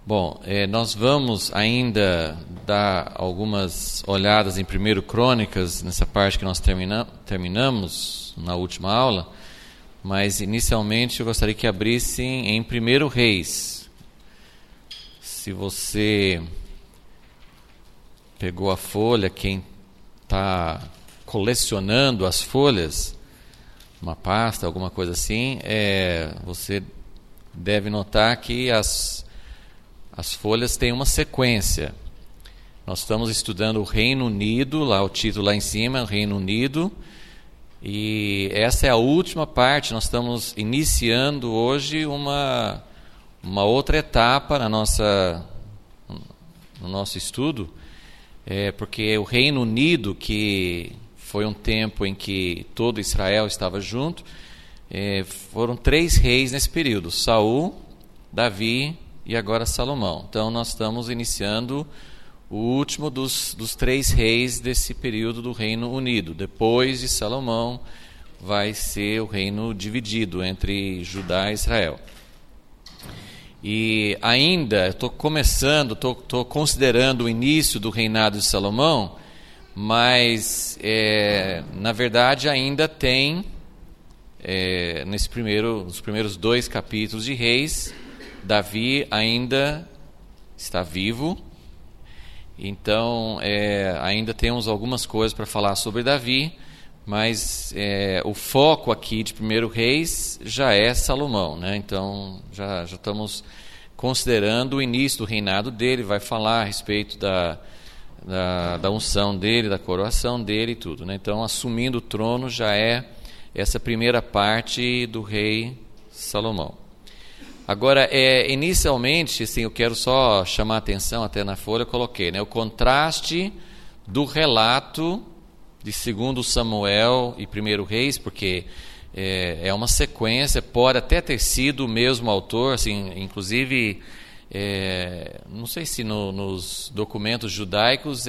Bom, nós vamos ainda dar algumas olhadas em 1 Crônicas, nessa parte que nós terminamos na última aula, mas inicialmente eu gostaria que abrissem em 1 Reis. Se você pegou a folha, quem está colecionando as folhas, uma pasta, alguma coisa assim, você deve notar que as folhas têm uma sequência. Nós estamos estudando o Reino Unido, lá o título lá em cima, o Reino Unido, e essa é a última parte. Nós estamos iniciando hoje uma outra etapa no nosso estudo, porque o Reino Unido, que foi um tempo em que todo Israel estava junto, foram 3 reis nesse período: Saul, Davi e agora Salomão. Então nós estamos iniciando o último dos 3 reis desse período do Reino Unido. Depois de Salomão vai ser o reino dividido entre Judá e Israel. E ainda estou considerando o início do reinado de Salomão, mas na verdade ainda tem nos primeiros 2 capítulos de Reis, Davi ainda está vivo. Então ainda temos algumas coisas para falar sobre Davi, mas o foco aqui de 1 Reis já é Salomão, né? Então já estamos considerando o início do reinado dele. Vai falar a respeito da unção dele, da coroação dele e tudo, né? Então, assumindo o trono já é essa primeira parte do rei Salomão. Agora, inicialmente, assim, eu quero só chamar a atenção, até na folha eu coloquei, né, o contraste do relato de 2 Samuel e 1 Reis, porque é uma sequência, pode até ter sido o mesmo autor, assim, inclusive, não sei se nos documentos judaicos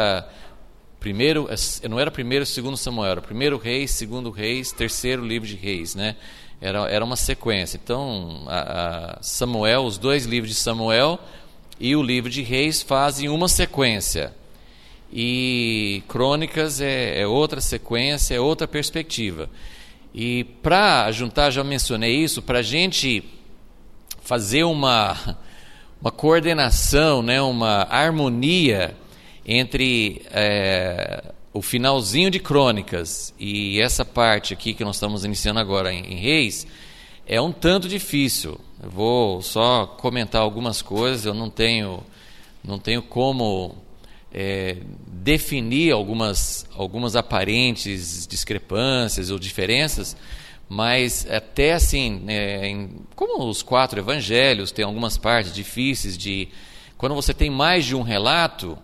não era 1º e 2 Samuel, era 1 Reis, 2 Reis, 3º livro de Reis, né? Era uma sequência. Então, Samuel, os 2 livros de Samuel e o livro de Reis fazem uma sequência. E Crônicas é outra sequência, é outra perspectiva. E para juntar, já mencionei isso, para a gente fazer uma coordenação, né, uma harmonia entre o finalzinho de Crônicas e essa parte aqui que nós estamos iniciando agora em Reis, é um tanto difícil. Eu vou só comentar algumas coisas, eu não tenho como definir algumas aparentes discrepâncias ou diferenças, mas até assim, como os 4 evangelhos, tem algumas partes difíceis de... Quando você tem mais de um relato,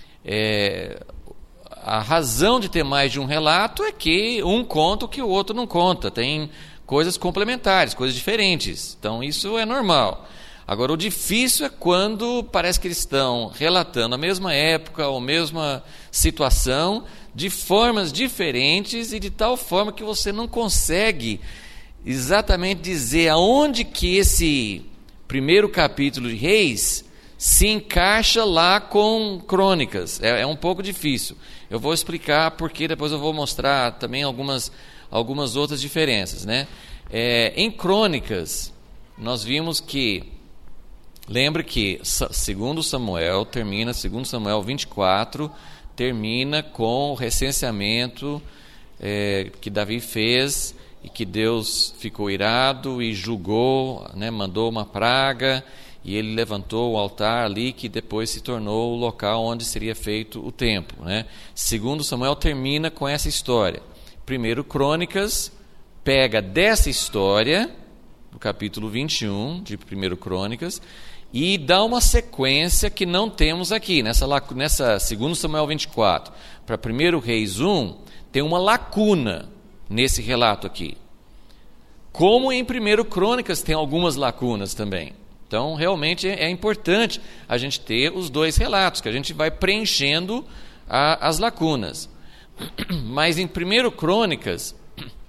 a razão de ter mais de um relato é que um conta o que o outro não conta. Tem coisas complementares, coisas diferentes. Então isso é normal. Agora, o difícil é quando parece que eles estão relatando a mesma época ou a mesma situação de formas diferentes e de tal forma que você não consegue exatamente dizer aonde que esse primeiro capítulo de Reis se encaixa lá com Crônicas. É um pouco difícil. Eu vou explicar porque depois eu vou mostrar também algumas outras diferenças, né? Em Crônicas, nós vimos que... Lembre que 2 Samuel termina, 2 Samuel 24, termina com o recenseamento que Davi fez e que Deus ficou irado e julgou, né, mandou uma praga, e ele levantou o altar ali que depois se tornou o local onde seria feito o templo, né? 2 Samuel termina com essa história. 1 Crônicas pega dessa história, no capítulo 21 de 1 Crônicas, e dá uma sequência que não temos aqui. Nessa 2 Samuel 24 para 1 Reis 1, tem uma lacuna nesse relato aqui. Como em 1 Crônicas tem algumas lacunas também. Então, realmente é importante a gente ter os 2 relatos, que a gente vai preenchendo as lacunas. Mas em 1 Crônicas,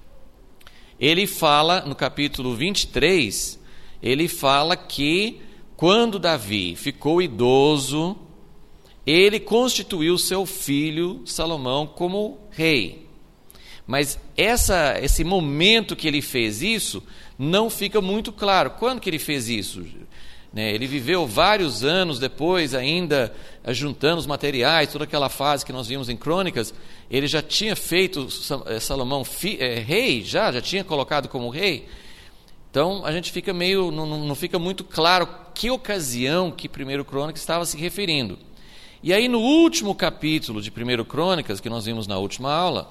ele fala, no capítulo 23, ele fala que quando Davi ficou idoso, ele constituiu seu filho Salomão como rei. Mas esse momento que ele fez isso, não fica muito claro. Quando que ele fez isso? Ele viveu vários anos depois, ainda juntando os materiais, toda aquela fase que nós vimos em Crônicas. Ele já tinha feito Salomão rei, já tinha colocado como rei. Então a gente fica não fica muito claro que ocasião que 1 Crônicas estava se referindo. E aí no último capítulo de 1 Crônicas, que nós vimos na última aula,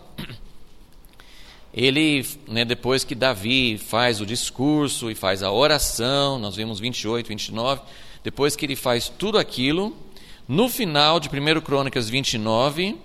ele, depois que Davi faz o discurso e faz a oração, nós vimos 28, 29, depois que ele faz tudo aquilo, no final de 1 Crônicas 29,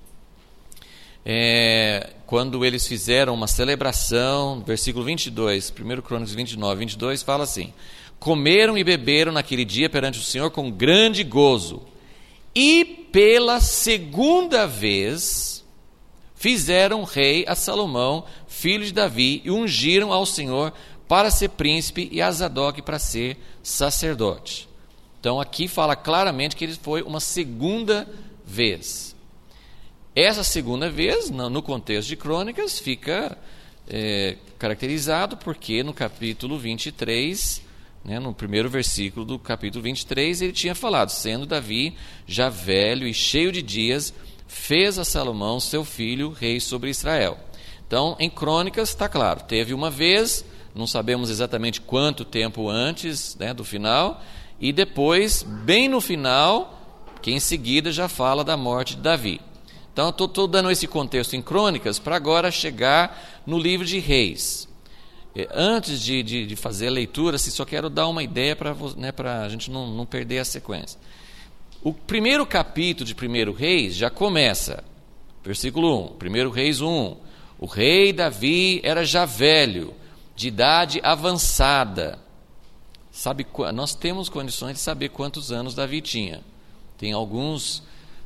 quando eles fizeram uma celebração, versículo 22, 1 Crônicas 29, 22, fala assim: comeram e beberam naquele dia perante o Senhor com grande gozo, e pela segunda vez fizeram rei a Salomão, filho de Davi, e ungiram ao Senhor para ser príncipe e a Zadok para ser sacerdote. Então aqui fala claramente que ele foi uma segunda vez. Essa segunda vez, no contexto de Crônicas, fica caracterizado porque no capítulo 23, no primeiro versículo do capítulo 23, ele tinha falado: sendo Davi já velho e cheio de dias, fez a Salomão, seu filho, rei sobre Israel. Então, em Crônicas está claro, teve uma vez, não sabemos exatamente quanto tempo antes do final, e depois, bem no final, que em seguida já fala da morte de Davi. Então, estou dando esse contexto em Crônicas para agora chegar no livro de Reis. Antes de fazer a leitura, só quero dar uma ideia para a gente não perder a sequência. O primeiro capítulo de 1 Reis já começa, versículo 1, 1 Reis 1. O rei Davi era já velho, de idade avançada. Nós temos condições de saber quantos anos Davi tinha. Tem alguns,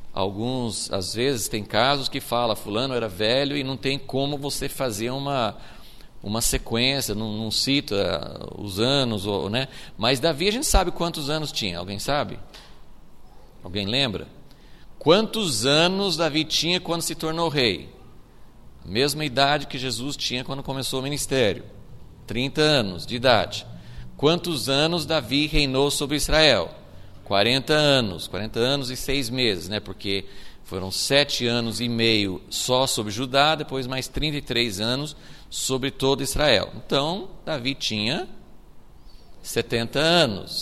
às vezes, tem casos que fala, fulano era velho e não tem como você fazer uma sequência, não cita os anos, mas Davi a gente sabe quantos anos tinha. Alguém sabe? Alguém lembra? Quantos anos Davi tinha quando se tornou rei? A mesma idade que Jesus tinha quando começou o ministério, 30 anos de idade. Quantos anos Davi reinou sobre Israel? 40 anos e 6 meses, porque foram 7 anos e meio só sobre Judá, depois mais 33 anos sobre todo Israel. Então, Davi tinha 70 anos,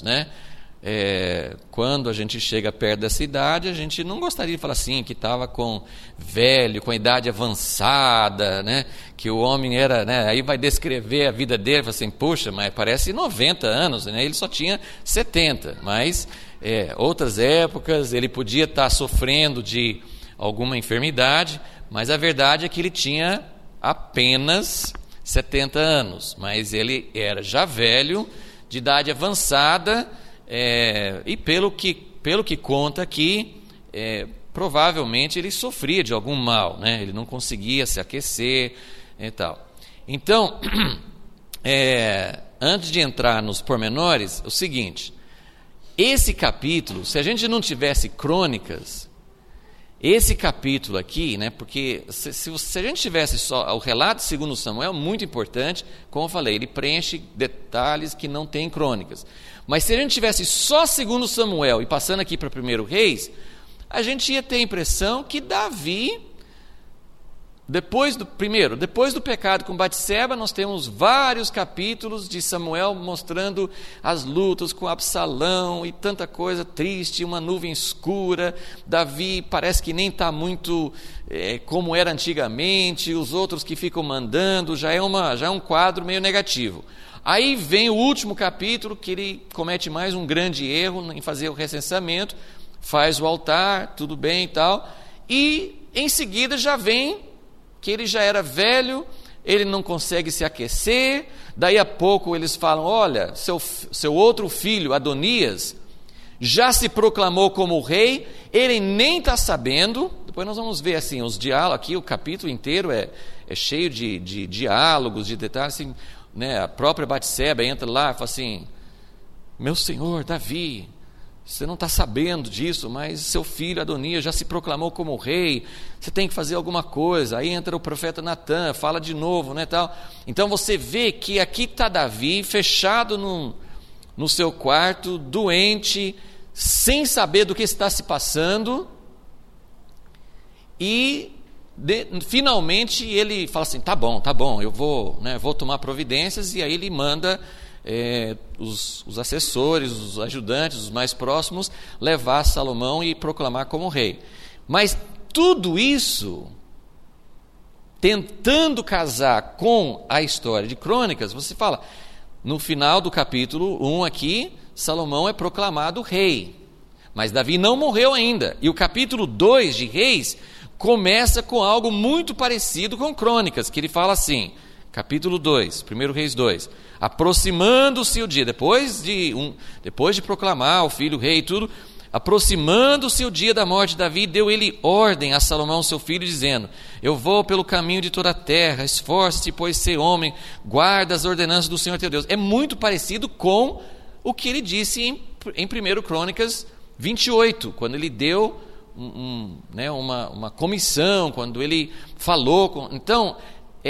Quando a gente chega perto dessa idade, a gente não gostaria de falar assim, que estava com idade avançada, que o homem era, aí vai descrever a vida dele, fala assim, poxa, mas parece 90 anos, ele só tinha 70, mas outras épocas ele podia estar sofrendo de alguma enfermidade, mas a verdade é que ele tinha apenas 70 anos, mas ele era já velho, de idade avançada, e pelo que conta aqui, provavelmente ele sofria de algum mal, ele não conseguia se aquecer e tal. Então, antes de entrar nos pormenores, o seguinte: esse capítulo, se a gente não tivesse Crônicas, esse capítulo aqui, porque se a gente tivesse só o relato segundo Samuel, muito importante, como eu falei, ele preenche detalhes que não tem em Crônicas. Mas se a gente tivesse só segundo Samuel e passando aqui para 1 Reis, a gente ia ter a impressão que Davi, depois do pecado com Batseba, nós temos vários capítulos de Samuel mostrando as lutas com Absalão e tanta coisa triste, uma nuvem escura. Davi parece que nem está muito como era antigamente, os outros que ficam mandando, já é um quadro meio negativo. Aí vem o último capítulo, que ele comete mais um grande erro em fazer o recenseamento, faz o altar, tudo bem e tal, e em seguida já vem que ele já era velho, ele não consegue se aquecer, daí a pouco eles falam, olha, seu outro filho, Adonias, já se proclamou como rei, ele nem está sabendo. Depois nós vamos ver assim, os diálogos, aqui o capítulo inteiro é cheio de diálogos, de detalhes, assim, a própria Batseba entra lá e fala assim, meu senhor Davi, você não está sabendo disso, mas seu filho Adonias já se proclamou como rei, você tem que fazer alguma coisa. Aí entra o profeta Natã, fala de novo, né, tal. Então você vê que aqui está Davi fechado no seu quarto, doente, sem saber do que está se passando, e finalmente ele fala assim, tá bom, eu vou tomar providências. E aí ele manda os assessores, os ajudantes, os mais próximos, levar Salomão e proclamar como rei. Mas tudo isso, tentando casar com a história de Crônicas, você fala, no final do capítulo 1 aqui, Salomão é proclamado rei, mas Davi não morreu ainda. E o capítulo 2 de Reis começa com algo muito parecido com Crônicas, que ele fala assim, capítulo 2, 1 Reis 2, aproximando-se o dia, depois de proclamar o filho rei e tudo, aproximando-se o dia da morte de Davi, deu ele ordem a Salomão seu filho, dizendo, eu vou pelo caminho de toda a terra, esforce-te, pois ser homem, guarda as ordenanças do Senhor teu Deus. É muito parecido com o que ele disse em 1 Crônicas 28, quando ele deu uma comissão, quando ele falou. Então,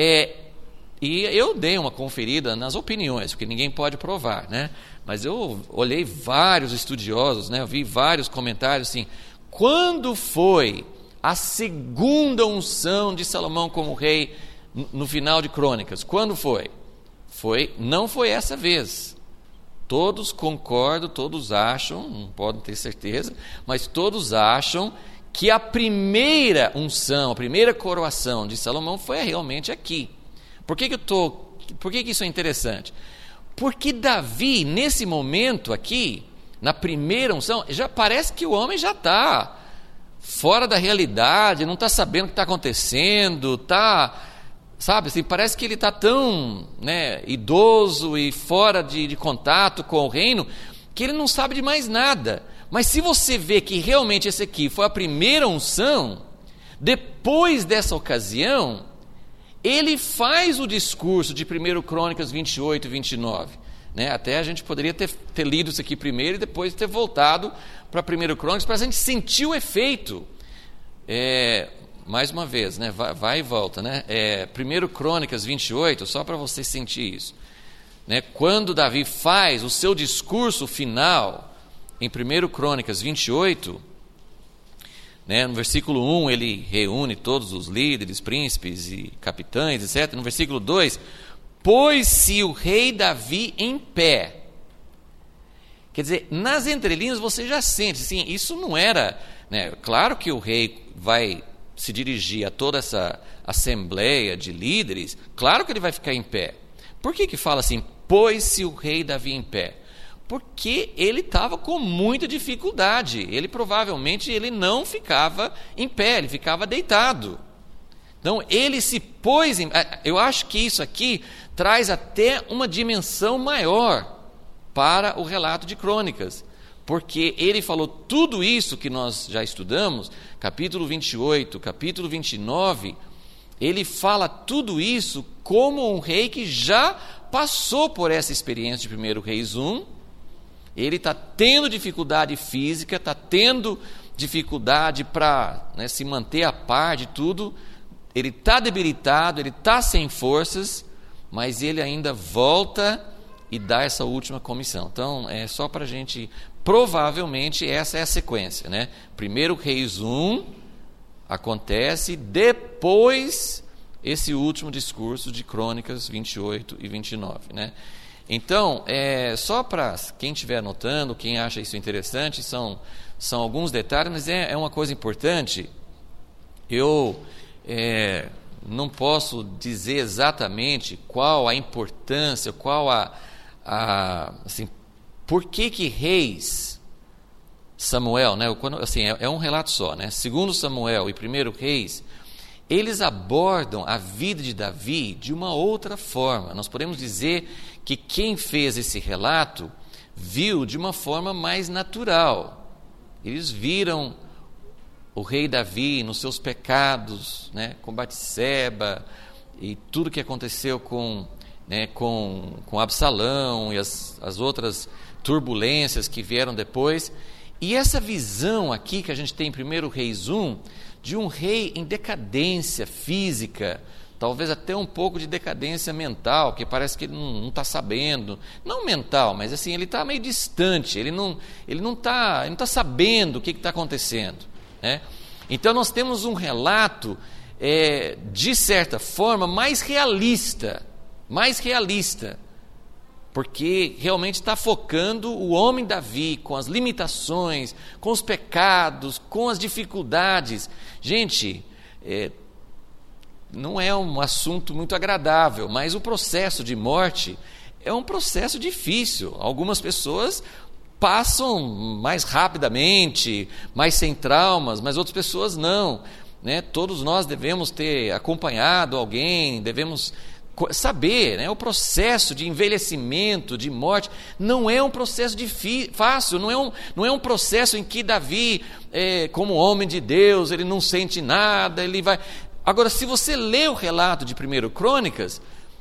e eu dei uma conferida nas opiniões, porque ninguém pode provar, né? Mas eu olhei vários estudiosos, né? Eu vi vários comentários assim, quando foi a segunda unção de Salomão como rei no final de Crônicas? Quando foi? Não foi essa vez. Todos concordam, todos acham, não podem ter certeza, mas todos acham que a primeira unção, a primeira coroação de Salomão foi realmente aqui. Por que isso é interessante? Porque Davi, nesse momento aqui, na primeira unção, já parece que o homem já está fora da realidade, não está sabendo o que está acontecendo, sabe, assim, parece que ele está tão idoso e fora de contato com o reino, que ele não sabe de mais nada. Mas se você vê que realmente esse aqui foi a primeira unção, depois dessa ocasião, ele faz o discurso de 1 Crônicas 28 e 29. Até a gente poderia ter lido isso aqui primeiro e depois ter voltado para 1 Crônicas, para a gente sentir o efeito. Mais uma vez, vai e volta. 1 Crônicas 28, só para você sentir isso. Quando Davi faz o seu discurso final, em 1 Crônicas 28, no versículo 1 ele reúne todos os líderes, príncipes e capitães, etc. No versículo 2, pôs-se o rei Davi em pé. Quer dizer, nas entrelinhas você já sente, assim, isso não era, claro que o rei vai se dirigir a toda essa assembleia de líderes, claro que ele vai ficar em pé. Por que fala assim, pôs-se o rei Davi em pé? Porque ele estava com muita dificuldade, ele provavelmente não ficava em pé, ele ficava deitado. Então ele se pôs eu acho que isso aqui traz até uma dimensão maior para o relato de Crônicas, porque ele falou tudo isso que nós já estudamos, capítulo 28, capítulo 29, ele fala tudo isso como um rei que já passou por essa experiência de 1 Reis 1, ele está tendo dificuldade física, está tendo dificuldade para se manter a par de tudo, ele está debilitado, ele está sem forças, mas ele ainda volta e dá essa última comissão. Então, é só para a gente, provavelmente essa é a sequência. 1 Reis 1 acontece, depois esse último discurso de Crônicas 28 e 29. Então, só para quem estiver anotando, quem acha isso interessante, são alguns detalhes, mas é uma coisa importante. Eu não posso dizer exatamente qual a importância, qual assim, por que Reis, Samuel, assim, é um relato só, segundo Samuel e 1 Reis, eles abordam a vida de Davi de uma outra forma. Nós podemos dizer que quem fez esse relato viu de uma forma mais natural. Eles viram o rei Davi nos seus pecados, com Batseba e tudo que aconteceu com Absalão e as outras, turbulências que vieram depois. E essa visão aqui que a gente tem em 1 Reis 1, de um rei em decadência física, talvez até um pouco de decadência mental, que parece que ele não está sabendo, não mental, mas assim, ele está meio distante, ele não está sabendo o que está acontecendo, né? Então nós temos um relato, de certa forma, mais realista, porque realmente está focando o homem Davi com as limitações, com os pecados, com as dificuldades. Gente, não é um assunto muito agradável, mas o processo de morte é um processo difícil. Algumas pessoas passam mais rapidamente, mais sem traumas, mas outras pessoas não, né? Todos nós devemos ter acompanhado alguém, devemos saber, né? O processo de envelhecimento, de morte, não é um processo fácil, não é um processo em que Davi, como homem de Deus, ele não sente nada, ele vai... Agora, se você lê o relato de 1 Crônicas,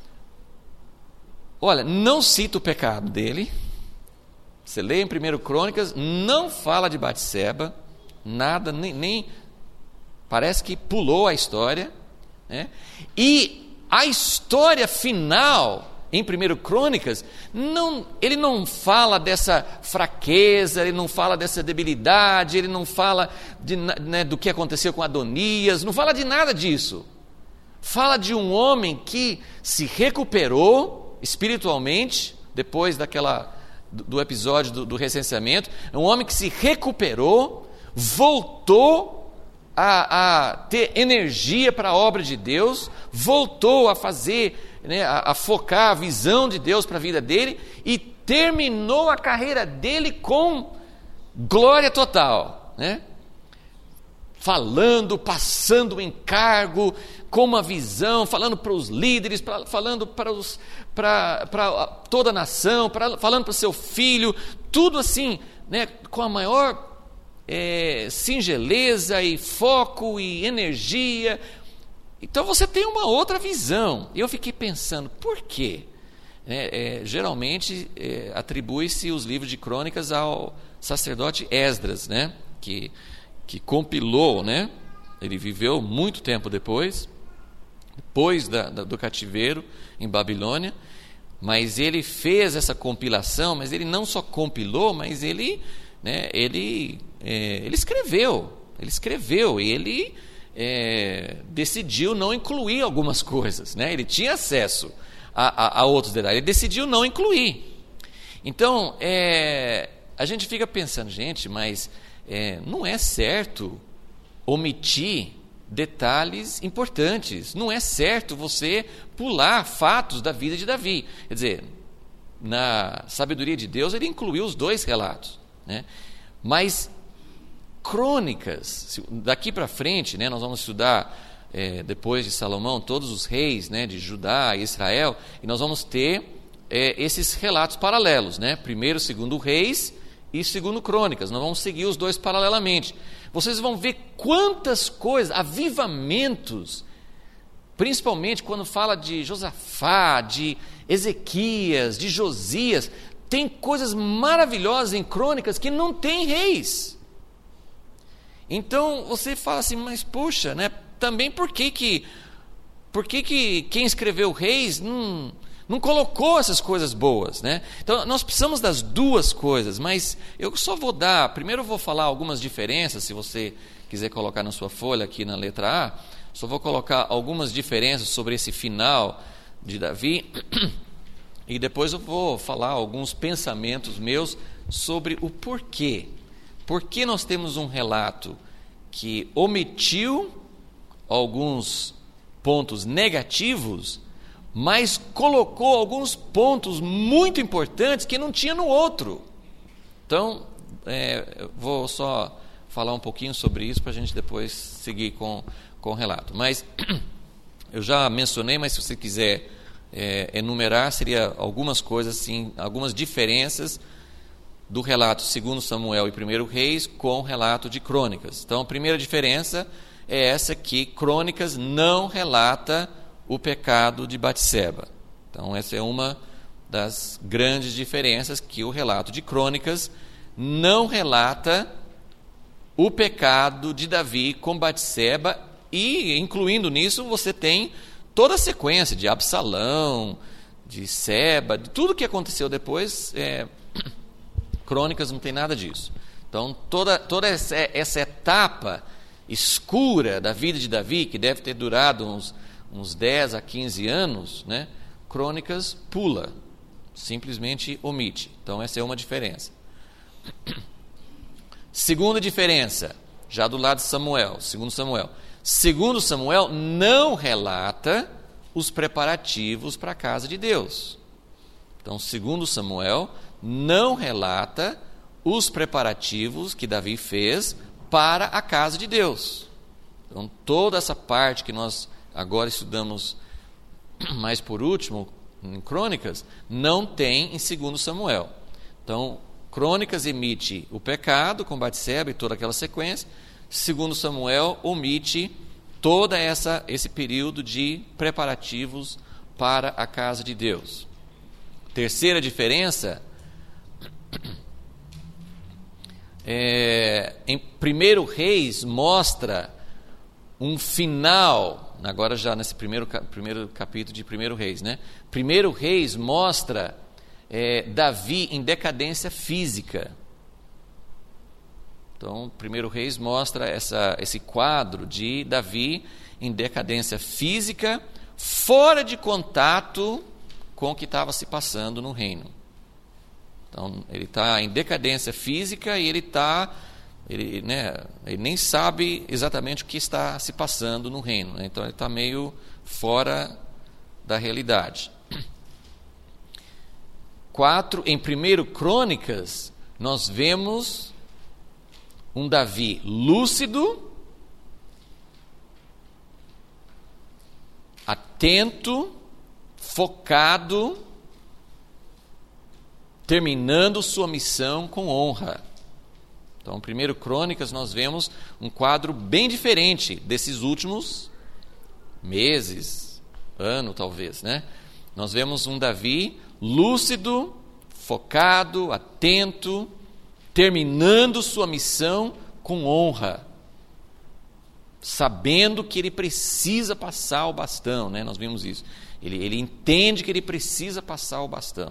olha, não cita o pecado dele. Você lê em 1 Crônicas, não fala de Batseba, nada, nem parece que pulou a história, né? E a história final, em 1 Crônicas, ele não fala dessa fraqueza, ele não fala dessa debilidade, ele não fala do que aconteceu com Adonias, não fala de nada disso. Fala de um homem que se recuperou espiritualmente, depois do episódio do recenseamento, um homem que se recuperou, voltou a ter energia para a obra de Deus, voltou a fazer, né, a focar a visão de Deus para a vida dele, e terminou a carreira dele com glória total, né? Falando, passando o encargo, com uma visão, falando para os líderes, falando para toda a nação, falando para o seu filho, tudo assim, né, com a maior singeleza e foco e energia. Então você tem uma outra visão. Eu fiquei pensando, por quê? Geralmente atribui-se os livros de crônicas ao sacerdote Esdras, né? que compilou, né? Ele viveu muito tempo depois do cativeiro em Babilônia, mas ele fez essa compilação, mas ele não só compilou, mas ele escreveu, e ele decidiu não incluir algumas coisas, né? Ele tinha acesso a outros detalhes, ele decidiu não incluir. Então, a gente fica pensando, gente, mas não é certo omitir detalhes importantes, não é certo você pular fatos da vida de Davi. Quer dizer, na sabedoria de Deus, ele incluiu os dois relatos, né? Mas crônicas, daqui para frente, né, nós vamos estudar depois de Salomão todos os reis, né, de Judá e Israel, e nós vamos ter esses relatos paralelos, né, 1º, 2º Reis e 2º Crônicas. Nós vamos seguir os dois paralelamente. Vocês vão ver quantas coisas, avivamentos, principalmente quando fala de Josafá, de Ezequias, de Josias. Tem coisas maravilhosas em Crônicas que não tem Reis. Então você fala assim, mas puxa, né? Também por que quem escreveu Reis não colocou essas coisas boas, né? Então nós precisamos das duas coisas, mas eu só vou primeiro eu vou falar algumas diferenças, se você quiser colocar na sua folha aqui na letra A, só vou colocar algumas diferenças sobre esse final de Davi. E depois eu vou falar alguns pensamentos meus sobre o porquê. Por que nós temos um relato que omitiu alguns pontos negativos, mas colocou alguns pontos muito importantes que não tinha no outro? Então, eu vou só falar um pouquinho sobre isso para a gente depois seguir com o relato. Mas eu já mencionei, mas se você quiser enumerar, seria algumas coisas assim, algumas diferenças do relato 2 Samuel e 1 Reis com o relato de Crônicas. Então, a primeira diferença é essa, que Crônicas não relata o pecado de Batseba. Então, essa é uma das grandes diferenças, que o relato de Crônicas não relata o pecado de Davi com Batseba, e incluindo nisso você tem toda a sequência de Absalão, de Seba, de tudo que aconteceu depois. Crônicas não tem nada disso. Então toda essa etapa escura da vida de Davi, que deve ter durado uns 10 a 15 anos, né? Crônicas pula, simplesmente omite. Então essa é uma diferença. Segunda diferença, já do lado de Samuel, segundo Samuel não relata os preparativos para a casa de Deus. Então, segundo Samuel, não relata os preparativos que Davi fez para a casa de Deus. Então, toda essa parte que nós agora estudamos mais por último, em Crônicas, não tem em segundo Samuel. Então, Crônicas emite o pecado com Batseba e toda aquela sequência. Segundo Samuel, omite todo esse período de preparativos para a casa de Deus. Terceira diferença, em 1 Reis mostra um final, agora já nesse primeiro capítulo de 1 Reis, né? 1 Reis mostra Davi em decadência física. Então, 1 Reis mostra esse quadro de Davi em decadência física, fora de contato com o que estava se passando no reino. Então, ele está em decadência física e ele nem sabe exatamente o que está se passando no reino, né? Então, ele está meio fora da realidade. 4, em 1 Crônicas, nós vemos um Davi lúcido, atento, focado, terminando sua missão com honra. Então, em 1 Crônicas, nós vemos um quadro bem diferente desses últimos meses, ano talvez, né? Nós vemos um Davi lúcido, focado, atento, terminando sua missão com honra, sabendo que ele precisa passar o bastão, né? Nós vimos isso. Ele entende que ele precisa passar o bastão.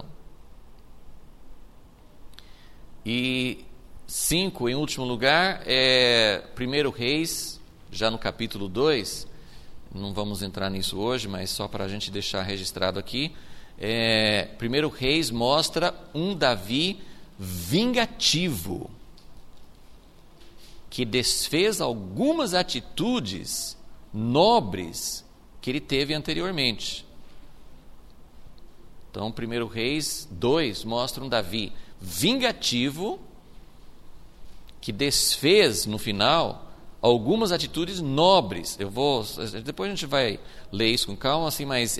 E 5, em último lugar, 1 Reis, já no capítulo 2, não vamos entrar nisso hoje, mas só para a gente deixar registrado aqui, 1 Reis mostra um Davi vingativo, que desfez algumas atitudes nobres que ele teve anteriormente. Então, 1 Reis 2 mostra um Davi vingativo, que desfez no final algumas atitudes nobres. Depois a gente vai ler isso com calma, assim, mas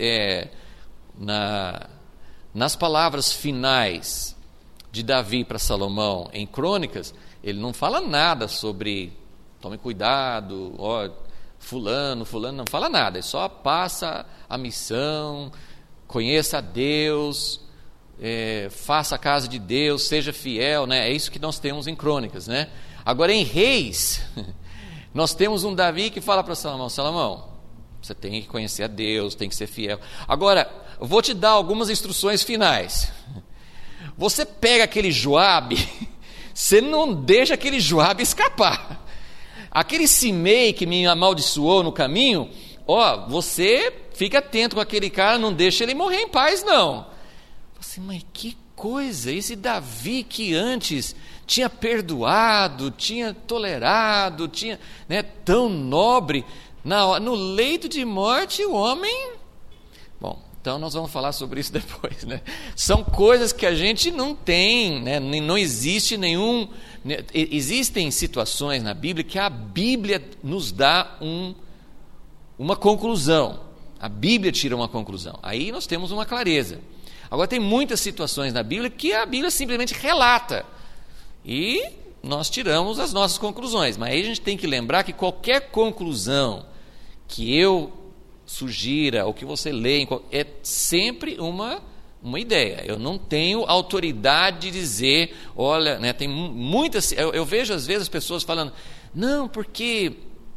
nas palavras finais de Davi para Salomão em Crônicas, ele não fala nada sobre tome cuidado, fulano, não fala nada, ele só passa a missão, conheça a Deus, faça a casa de Deus, seja fiel, né? É isso que nós temos em Crônicas, né? Agora em Reis, nós temos um Davi que fala para Salomão, você tem que conhecer a Deus, tem que ser fiel. Agora, eu vou te dar algumas instruções finais. Você pega aquele Joabe, você não deixa aquele Joabe escapar. Aquele Simei que me amaldiçoou no caminho, você fica atento com aquele cara, não deixa ele morrer em paz, não. Assim, mas que coisa, esse Davi que antes tinha perdoado, tinha tolerado, tinha, né, tão nobre, no leito de morte o homem... Bom, então nós vamos falar sobre isso depois, né? São coisas que a gente não tem, né? Não existe nenhum... Existem situações na Bíblia que a Bíblia nos dá uma conclusão. A Bíblia tira uma conclusão. Aí nós temos uma clareza. Agora, tem muitas situações na Bíblia que a Bíblia simplesmente relata. E nós tiramos as nossas conclusões. Mas aí a gente tem que lembrar que qualquer conclusão que eu sugira, ou que você lê, é sempre uma uma ideia. Eu não tenho autoridade de dizer, olha, né, tem muitas... Eu vejo às vezes as pessoas falando, não, porque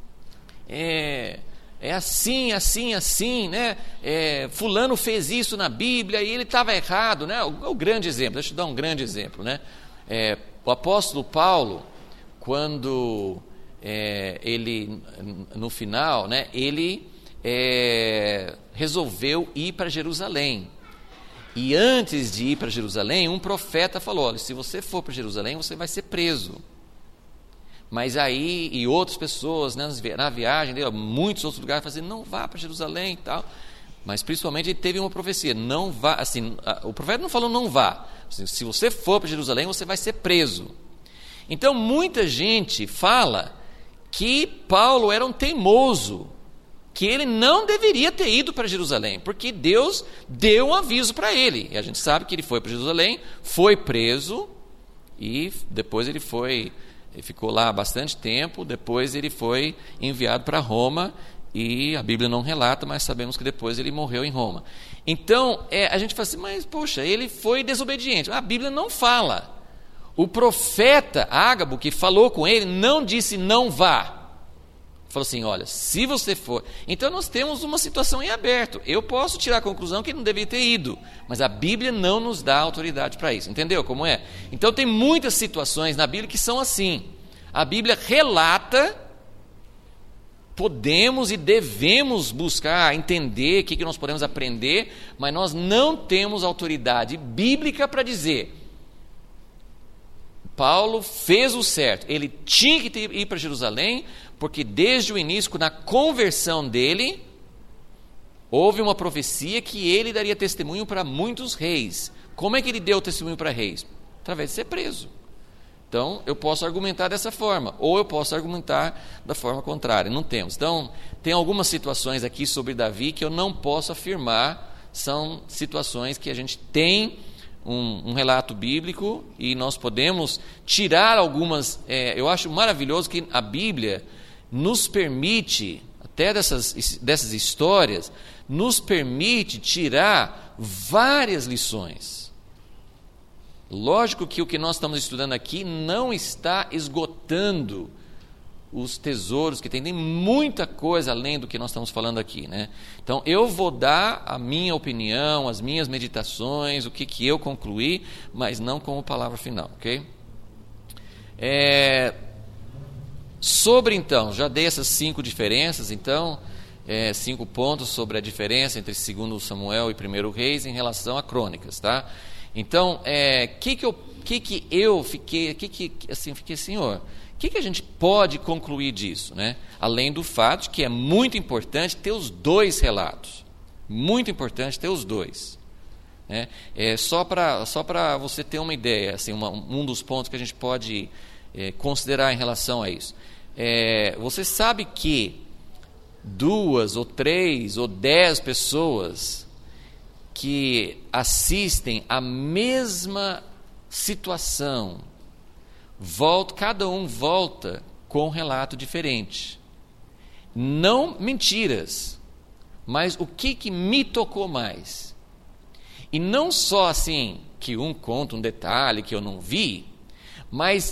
é assim, né? Fulano fez isso na Bíblia e ele estava errado, né? O grande exemplo, deixa eu dar um grande exemplo, né? O apóstolo Paulo, quando ele, no final, né, ele resolveu ir para Jerusalém. E antes de ir para Jerusalém, um profeta falou, olha, se você for para Jerusalém, você vai ser preso. Mas aí, e outras pessoas, né, na viagem dele, muitos outros lugares, falaram assim, não vá para Jerusalém e tal. Mas principalmente ele teve uma profecia, não vá, assim, o profeta não falou não vá, assim, se você for para Jerusalém, você vai ser preso. Então muita gente fala que Paulo era um teimoso, que ele não deveria ter ido para Jerusalém, porque Deus deu um aviso para ele. E a gente sabe que ele foi para Jerusalém, foi preso, e depois ele ficou lá bastante tempo, depois ele foi enviado para Roma, e a Bíblia não relata, mas sabemos que depois ele morreu em Roma. Então, a gente fala assim, mas poxa, ele foi desobediente. A Bíblia não fala. O profeta Ágabo, que falou com ele, não disse não vá. Falou assim, olha, se você for... Então nós temos uma situação em aberto. Eu posso tirar a conclusão que ele não deveria ter ido, mas a Bíblia não nos dá autoridade para isso. Entendeu como é? Então tem muitas situações na Bíblia que são assim. A Bíblia relata, podemos e devemos buscar entender o que nós podemos aprender, mas nós não temos autoridade bíblica para dizer... Paulo fez o certo, ele tinha que ir para Jerusalém, porque desde o início, na conversão dele, houve uma profecia que ele daria testemunho para muitos reis. Como é que ele deu testemunho para reis? Através de ser preso. Então, eu posso argumentar dessa forma, ou eu posso argumentar da forma contrária, não temos. Então, tem algumas situações aqui sobre Davi que eu não posso afirmar, são situações que a gente tem um relato bíblico e nós podemos tirar algumas... eu acho maravilhoso que a Bíblia nos permite, até dessas histórias, nos permite tirar várias lições. Lógico que o que nós estamos estudando aqui não está esgotando os tesouros que tem muita coisa além do que nós estamos falando aqui, né? Então eu vou dar a minha opinião, as minhas meditações, o que eu concluí, mas não como palavra final, ok? Sobre então, já dei essas 5 diferenças, então 5 pontos sobre a diferença entre 2 Samuel e 1 Reis em relação a crônicas, tá? Então, fiquei, Senhor, o que a gente pode concluir disso, né? Além do fato de que é muito importante ter os 2 relatos, muito importante ter os 2, né? Só para você ter uma ideia, assim, um dos pontos que a gente pode considerar em relação a isso. Você sabe que 2 ou 3 ou 10 pessoas que assistem a mesma situação, cada um volta com um relato diferente. Não mentiras, mas o que me tocou mais. E não só assim, que um conta um detalhe que eu não vi, mas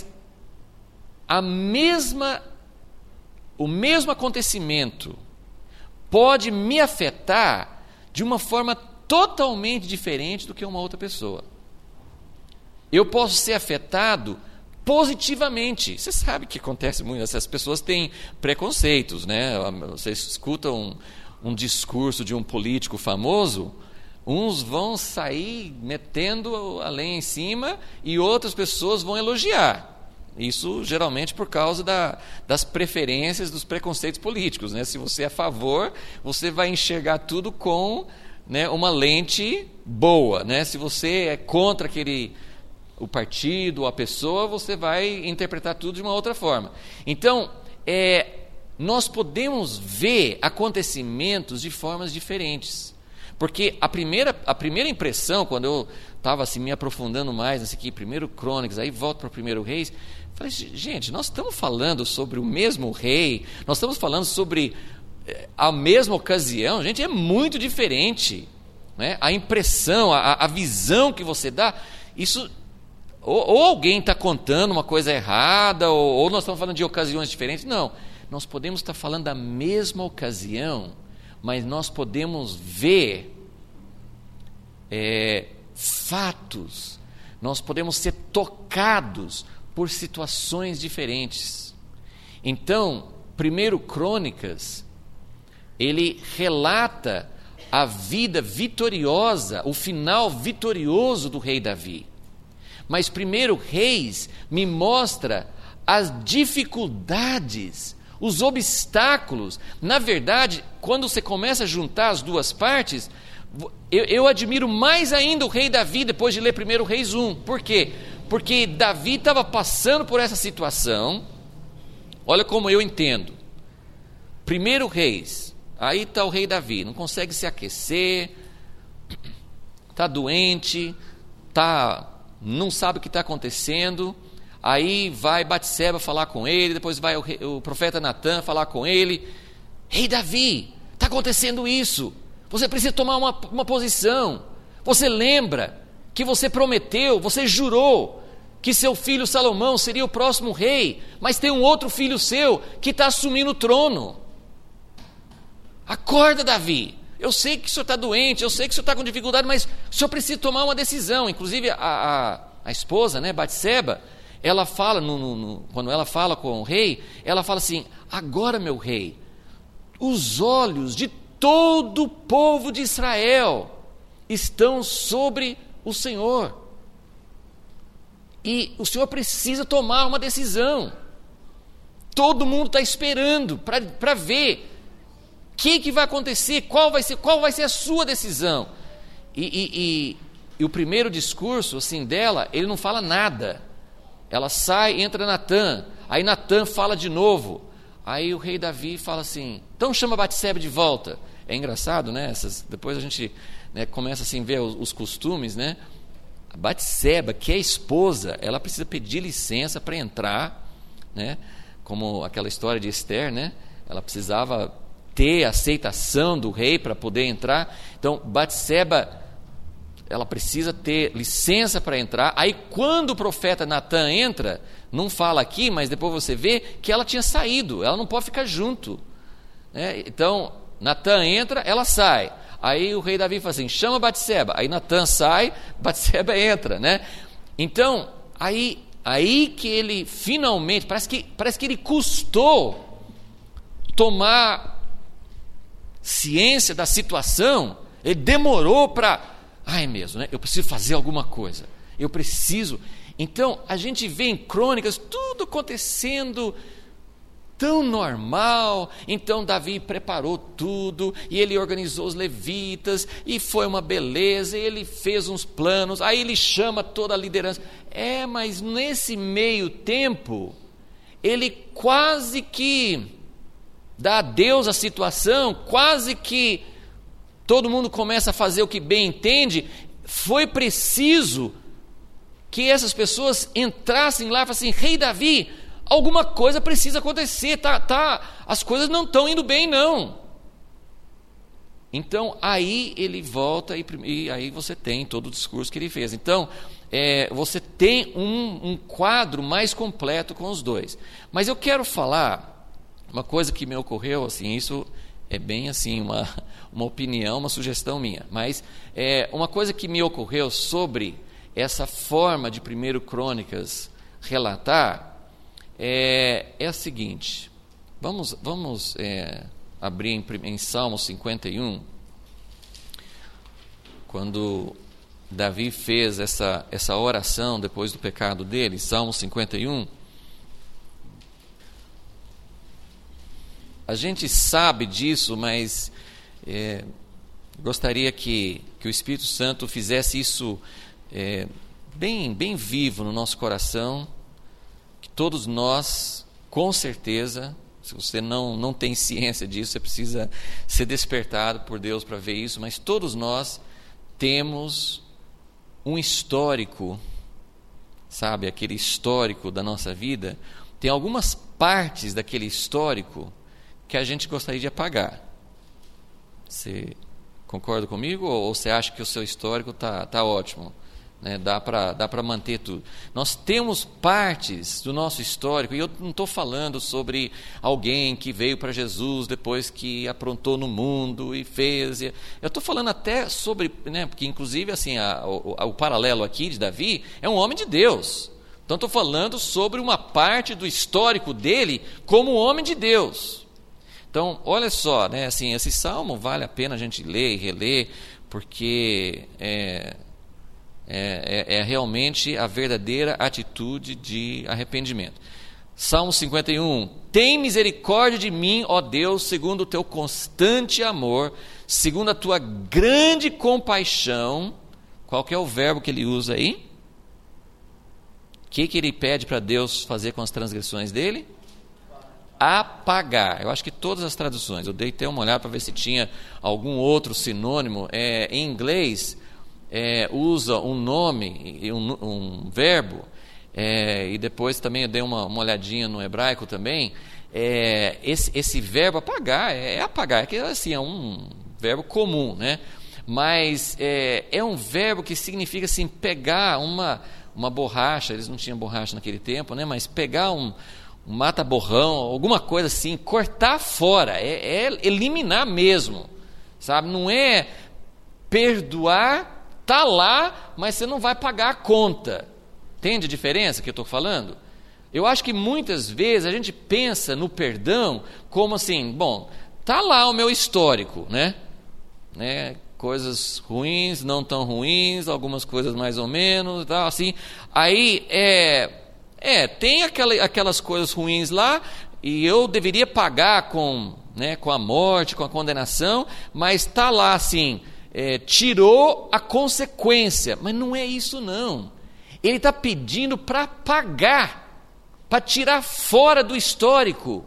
o mesmo acontecimento pode me afetar de uma forma totalmente diferente do que uma outra pessoa. Eu posso ser afetado positivamente. Você sabe que acontece muito, essas pessoas têm preconceitos, né? Você escuta um discurso de um político famoso, uns vão sair metendo a lenha em cima e outras pessoas vão elogiar. Isso geralmente por causa das preferências, dos preconceitos políticos, né? Se você é a favor, você vai enxergar tudo com, né, uma lente boa, né? Se você é contra o partido, a pessoa, você vai interpretar tudo de uma outra forma. Então, nós podemos ver acontecimentos de formas diferentes. Porque a primeira impressão, quando eu estava assim, me aprofundando mais nesse aqui, 1 Crônicas, aí volto para 1 Reis, falei, gente, nós estamos falando sobre o mesmo rei, nós estamos falando sobre a mesma ocasião, gente, é muito diferente. né? A impressão, a visão que você dá, isso ou alguém está contando uma coisa errada, ou nós estamos falando de ocasiões diferentes. Não, nós podemos estar falando da mesma ocasião, mas nós podemos ver fatos, nós podemos ser tocados por situações diferentes. Então, 1 Crônicas, ele relata a vida vitoriosa, o final vitorioso do rei Davi. Mas 1 Reis me mostra as dificuldades, os obstáculos. Na verdade, quando você começa a juntar as duas partes, eu admiro mais ainda o rei Davi depois de ler 1 Reis 1. Por quê? Porque Davi estava passando por essa situação. Olha como eu entendo. 1 Reis, aí está o rei Davi, não consegue se aquecer, está doente, não sabe o que está acontecendo. Aí vai Batseba falar com ele, depois vai o profeta Natan falar com ele. Rei Davi, está acontecendo isso, você precisa tomar uma posição. Você lembra que você prometeu, você jurou que seu filho Salomão seria o próximo rei, mas tem um outro filho seu que está assumindo o trono. Acorda, Davi, eu sei que o senhor está doente, eu sei que o senhor está com dificuldade, mas o senhor precisa tomar uma decisão. Inclusive a esposa, né, Batseba, ela fala, quando ela fala com o rei, ela fala assim: agora, meu rei, os olhos de todo o povo de Israel estão sobre o Senhor, e o Senhor precisa tomar uma decisão. Todo mundo está esperando para ver o que vai acontecer, qual vai ser a sua decisão. E o primeiro discurso assim dela, ele não fala nada. Ela sai, entra Natan, aí Natan fala de novo. Aí o rei Davi fala assim: então chama Batseba de volta. É engraçado, né? Depois a gente, né, começa assim a ver os costumes, né? A Batseba, que é esposa, ela precisa pedir licença para entrar, né? Como aquela história de Esther, né? Ela precisava ter a aceitação do rei para poder entrar. Então Batseba, ela precisa ter licença para entrar. Aí quando o profeta Natan entra, não fala aqui, mas depois você vê que ela tinha saído, ela não pode ficar junto, né? Então Natan entra, ela sai. Aí o rei Davi fala assim: chama Batseba. Aí Natan sai, Batseba entra, né? Então aí que ele finalmente, parece que ele custou tomar ciência da situação. Ele demorou para, mesmo, né? Eu preciso fazer alguma coisa, eu preciso. Então a gente vê em Crônicas tudo acontecendo tão normal. Então Davi preparou tudo, e ele organizou os levitas, e foi uma beleza, e ele fez uns planos, aí ele chama toda a liderança. Mas nesse meio tempo, ele quase que dá adeus à situação, quase que todo mundo começa a fazer o que bem entende. Foi preciso que essas pessoas entrassem lá e falassem assim: rei Davi, alguma coisa precisa acontecer, as coisas não estão indo bem, não. Então aí ele volta, e aí você tem todo o discurso que ele fez. Então você tem um quadro mais completo com os dois. Mas eu quero falar uma coisa que me ocorreu, assim, isso é bem assim uma opinião, uma sugestão minha, mas uma coisa que me ocorreu sobre essa forma de 1 Crônicas relatar é a seguinte. Vamos abrir em Salmo 51, quando Davi fez essa oração depois do pecado dele. Salmo 51. A gente sabe disso, mas gostaria que o Espírito Santo fizesse isso bem vivo no nosso coração, que todos nós, com certeza, se você não tem ciência disso, você precisa ser despertado por Deus para ver isso, mas todos nós temos um histórico, sabe, aquele histórico da nossa vida. Tem algumas partes daquele histórico que a gente gostaria de apagar. Você Concorda comigo? Ou você acha que o seu histórico tá ótimo? Né? Dá para manter tudo. Nós temos partes do nosso histórico, e eu não estou falando sobre alguém que veio para Jesus depois que aprontou no mundo e fez. Eu estou falando até sobre, né, porque inclusive assim, o paralelo aqui de Davi é um homem de Deus. Então estou falando sobre uma parte do histórico dele como homem de Deus. Então, olha só, né, assim, esse salmo vale a pena a gente ler e reler, porque é realmente a verdadeira atitude de arrependimento. Salmo 51. Tem misericórdia de mim, ó Deus, segundo o teu constante amor, segundo a tua grande compaixão. Qual que é o verbo que ele usa aí? O que ele pede para Deus fazer com as transgressões dele? Apagar. Eu acho que todas as traduções, eu dei até uma olhada para ver se tinha algum outro sinônimo. Em inglês, usa um nome, um verbo, e depois também eu dei uma olhadinha no hebraico também. Esse verbo apagar, apagar, que assim, é um verbo comum, né? Mas é um verbo que significa assim, pegar uma borracha, eles não tinham borracha naquele tempo, né? Mas pegar um mata-borrão, alguma coisa assim, cortar fora, eliminar mesmo, sabe? Não é perdoar, está lá, mas você não vai pagar a conta. Entende a diferença que eu estou falando? Eu acho que muitas vezes a gente pensa no perdão como assim, bom, está lá o meu histórico, né? Coisas ruins, não tão ruins, algumas coisas mais ou menos, tal, assim. Aí, tem aquelas coisas ruins lá, e eu deveria pagar com a morte, com a condenação, mas está lá assim, tirou a consequência. Mas não é isso não. Ele está pedindo para pagar, para tirar fora do histórico,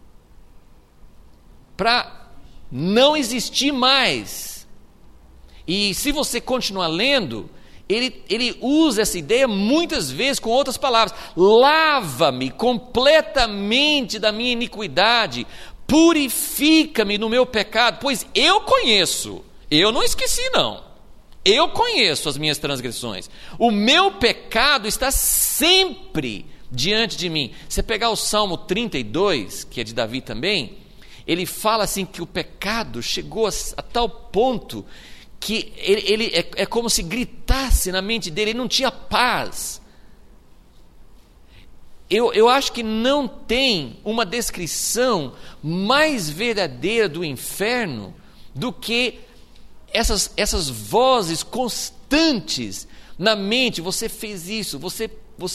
para não existir mais. E se você continuar lendo, ele usa essa ideia muitas vezes com outras palavras. Lava-me completamente da minha iniquidade, purifica-me no meu pecado, pois eu conheço, eu não esqueci não, eu conheço as minhas transgressões, o meu pecado está sempre diante de mim. Você pegar o Salmo 32, que é de Davi também, ele fala assim que o pecado chegou a tal ponto que ele é como se gritasse na mente dele, ele não tinha paz. Eu acho que não tem uma descrição mais verdadeira do inferno do que essas vozes constantes na mente. Você fez isso, você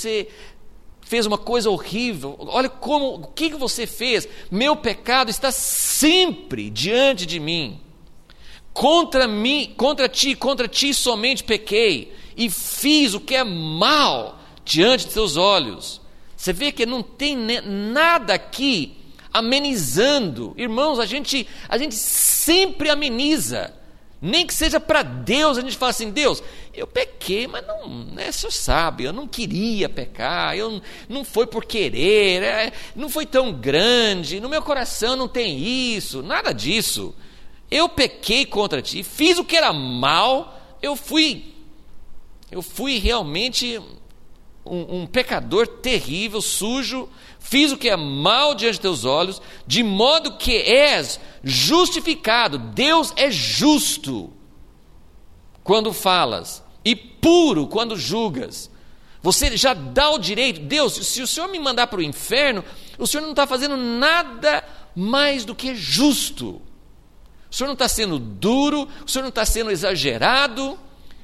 fez uma coisa horrível, olha o que você fez, meu pecado está sempre diante de mim. Contra ti somente pequei e fiz o que é mal diante de teus olhos. Você vê que não tem nada aqui amenizando. Irmãos, a gente sempre ameniza. Nem que seja para Deus, a gente fala assim, Deus, eu pequei, mas não, o senhor sabe, eu não queria pecar, não foi por querer, não foi tão grande, no meu coração não tem isso, nada disso. Eu pequei contra ti, fiz o que era mal, eu fui realmente um pecador terrível, sujo, fiz o que é mal diante de teus olhos, de modo que és justificado. Deus é justo quando falas e puro quando julgas. Você já dá o direito. Deus, se o Senhor me mandar para o inferno, o Senhor não está fazendo nada mais do que justo. O Senhor não está sendo duro, o Senhor não está sendo exagerado.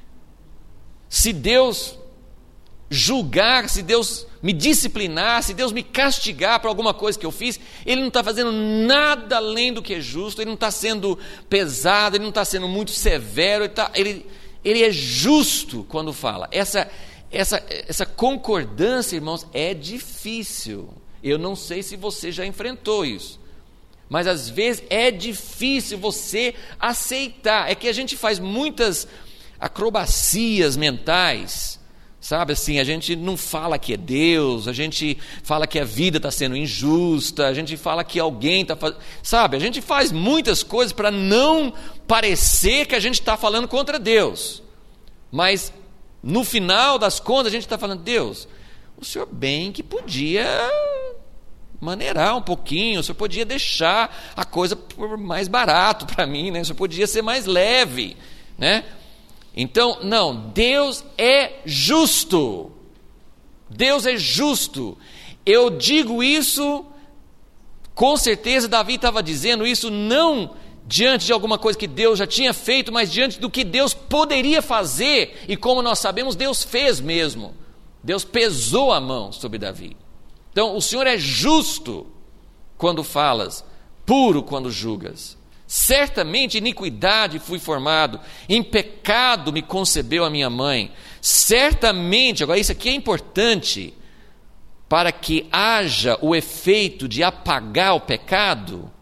Se Deus julgar, se Deus me disciplinar, se Deus me castigar por alguma coisa que eu fiz, Ele não está fazendo nada além do que é justo, Ele não está sendo pesado, Ele não está sendo muito severo, Ele é justo quando fala. Essa concordância, irmãos, é difícil. Eu não sei se você já enfrentou isso. Mas às vezes é difícil você aceitar. É que a gente faz muitas acrobacias mentais, sabe assim, a gente não fala que é Deus, a gente fala que a vida está sendo injusta, a gente fala que alguém está fazendo, sabe, a gente faz muitas coisas para não parecer que a gente está falando contra Deus, mas no final das contas a gente está falando: Deus, o Senhor bem que podia maneirar um pouquinho, o Senhor podia deixar a coisa por mais barato para mim, né? O Senhor podia ser mais leve, né? Então, não, Deus é justo. Deus é justo. Eu digo isso, com certeza Davi estava dizendo isso não diante de alguma coisa que Deus já tinha feito, mas diante do que Deus poderia fazer, e como nós sabemos, Deus fez mesmo. Deus pesou a mão sobre Davi. Então, o Senhor é justo quando falas, puro quando julgas. Certamente iniquidade fui formado, em pecado me concebeu a minha mãe. Certamente, agora isso aqui é importante, para que haja o efeito de apagar o pecado.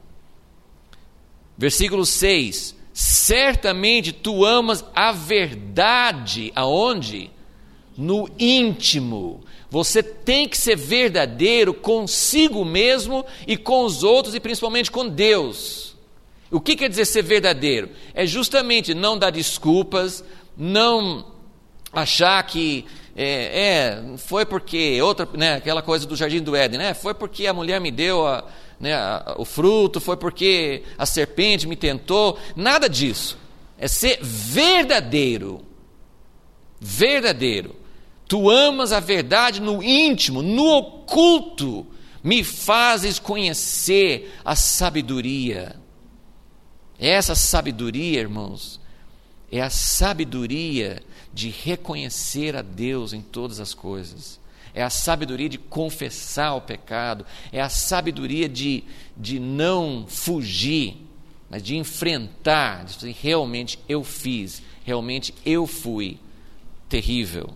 Versículo 6, certamente tu amas a verdade, aonde? No íntimo. Você tem que ser verdadeiro consigo mesmo e com os outros, e principalmente com Deus. O que quer dizer ser verdadeiro? É justamente não dar desculpas, não achar que foi porque outra, né, aquela coisa do Jardim do Éden, né? Foi porque a mulher me deu o fruto, foi porque a serpente me tentou. Nada disso. É ser verdadeiro. Verdadeiro. Tu amas a verdade no íntimo, no oculto. Me fazes conhecer a sabedoria. Essa sabedoria, irmãos, é a sabedoria de reconhecer a Deus em todas as coisas. É a sabedoria de confessar o pecado. É a sabedoria de não fugir, mas de enfrentar. De dizer, realmente eu fiz, realmente eu fui terrível.